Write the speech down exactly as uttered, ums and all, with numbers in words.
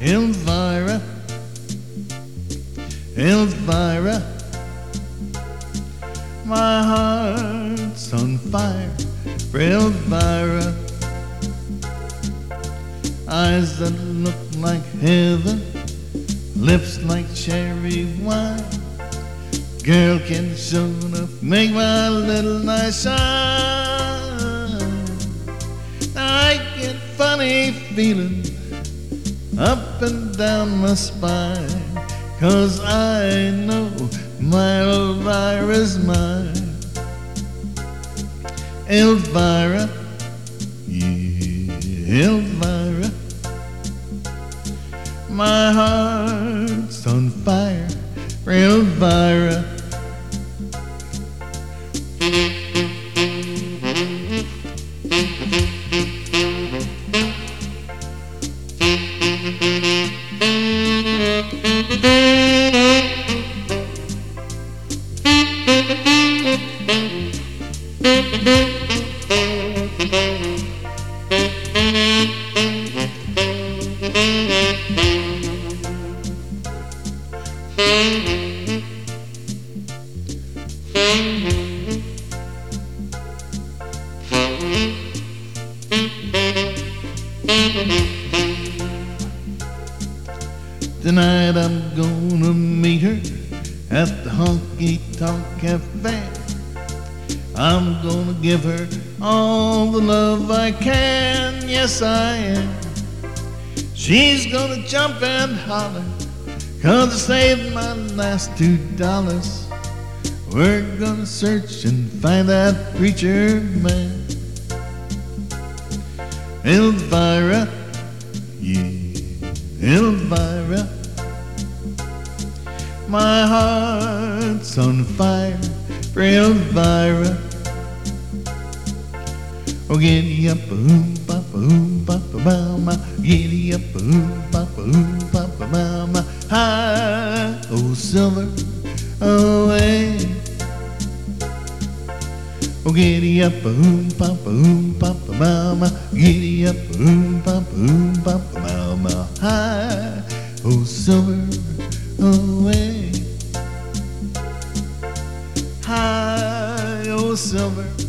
Elvira, Elvira, my heart's on fire for Elvira. Eyes that look like heaven, lips like cherry wine. Girl, can you sure enough make my little night shine? I get funny feeling up and down my spine, 'cause I know my Elvira's mine. Elvira, yeah, Elvira, my heart's on fire for Elvira. Tonight I'm gonna meet her at the Honky Tonk Cafe. I'm gonna give her all the love I can, yes I am. She's gonna jump and holler, 'cause I saved my last two dollars. We're gonna search and find that preacher man. Elvira, yeah, Elvira, my heart's on fire for Elvira. Oh, giddy up, boom, papa, boom, papa, mama. Giddy up, boom, papa, boom, papa, mama. Hi, oh, silver, away. Oh, giddy up, boom, papa, boom, papa, mama. Giddy up, boom, papa, boom, papa, mama. Hi, oh, silver, away. Hi, oh, silver.